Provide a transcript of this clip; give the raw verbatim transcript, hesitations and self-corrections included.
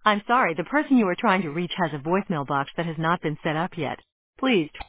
I'm sorry, the person you are trying to reach has a voicemail box that has not been set up yet. Please